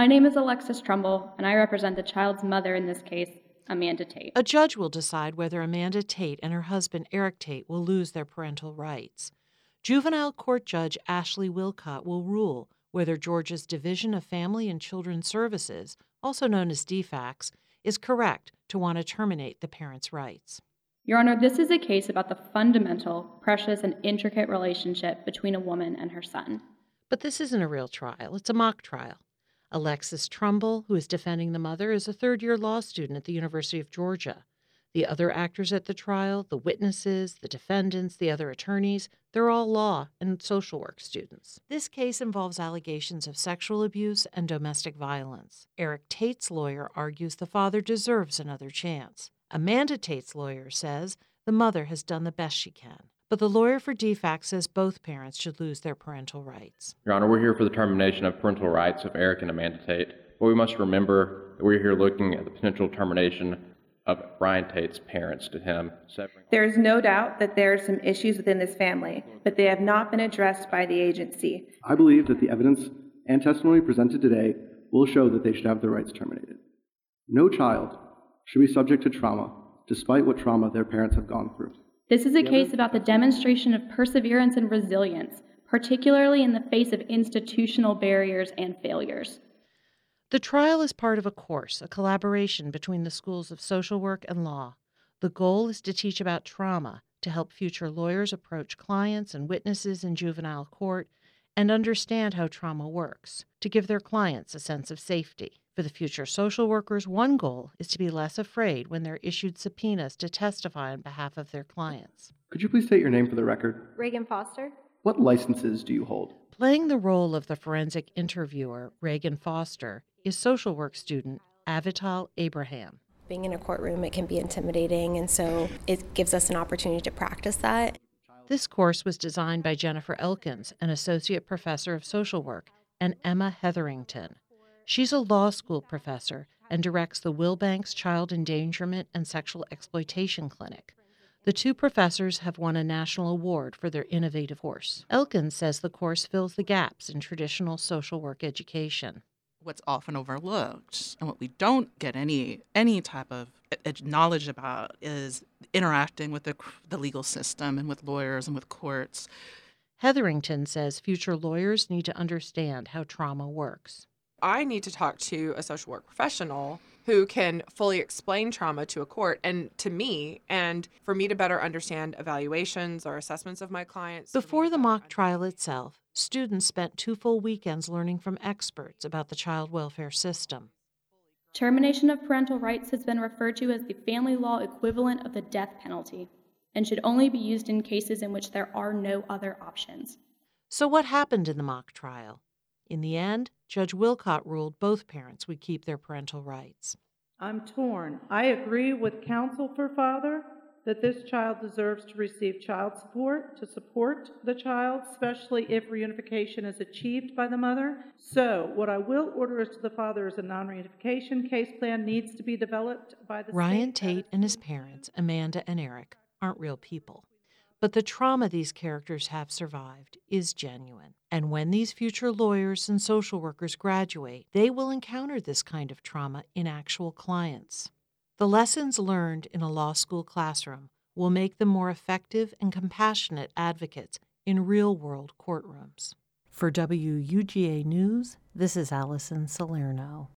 My name is Alexis Trumbull, and I represent the child's mother in this case, Amanda Tate. A judge will decide whether Amanda Tate and her husband Eric Tate will lose their parental rights. Juvenile Court Judge Ashley Wilcott will rule whether Georgia's Division of Family and Children's Services, also known as DFACS, is correct to want to terminate the parents' rights. Your Honor, this is a case about the fundamental, precious, and intricate relationship between a woman and her son. But this isn't a real trial. It's a mock trial. Alexis Trumbull, who is defending the mother, is a third-year law student at the University of Georgia. The other actors at the trial, the witnesses, the defendants, the other attorneys, they're all law and social work students. This case involves allegations of sexual abuse and domestic violence. Eric Tate's lawyer argues the father deserves another chance. Amanda Tate's lawyer says the mother has done the best she can. But the lawyer for DFACS says both parents should lose their parental rights. Your Honor, we're here for the termination of parental rights of Eric and Amanda Tate. But we must remember that we're here looking at the potential termination of Brian Tate's parents to him. There is no doubt that there are some issues within this family, but they have not been addressed by the agency. I believe that the evidence and testimony presented today will show that they should have their rights terminated. No child should be subject to trauma, despite what trauma their parents have gone through. This is a case about the demonstration of perseverance and resilience, particularly in the face of institutional barriers and failures. The trial is part of a course, a collaboration between the schools of social work and law. The goal is to teach about trauma, to help future lawyers approach clients and witnesses in juvenile court and understand how trauma works, to give their clients a sense of safety. For the future social workers, one goal is to be less afraid when they're issued subpoenas to testify on behalf of their clients. Could you please state your name for the record? Reagan Foster. What licenses do you hold? Playing the role of the forensic interviewer, Reagan Foster, is social work student Avital Abraham. Being in a courtroom, it can be intimidating, and so it gives us an opportunity to practice that. This course was designed by Jennifer Elkins, an associate professor of social work, and Emma Hetherington. She's a law school professor and directs the Wilbanks Child Endangerment and Sexual Exploitation Clinic. The two professors have won a national award for their innovative course. Elkins says the course fills the gaps in traditional social work education. What's often overlooked and what we don't get any type of knowledge about is interacting with the legal system and with lawyers and with courts. Hetherington says future lawyers need to understand how trauma works. I need to talk to a social work professional who can fully explain trauma to a court and to me, and for me to better understand evaluations or assessments of my clients. Before the mock trial itself, students spent 2 full weekends learning from experts about the child welfare system. Termination of parental rights has been referred to as the family law equivalent of the death penalty and should only be used in cases in which there are no other options. So what happened in the mock trial? In the end, Judge Wilcott ruled both parents would keep their parental rights. I'm torn. I agree with counsel for father that this child deserves to receive child support to support the child, especially if reunification is achieved by the mother. So what I will order as to the father is a non-reunification case plan needs to be developed by the Ryan state. Tate and his parents, Amanda and Eric, aren't real people. But the trauma these characters have survived is genuine. And when these future lawyers and social workers graduate, they will encounter this kind of trauma in actual clients. The lessons learned in a law school classroom will make them more effective and compassionate advocates in real-world courtrooms. For WUGA News, this is Allison Salerno.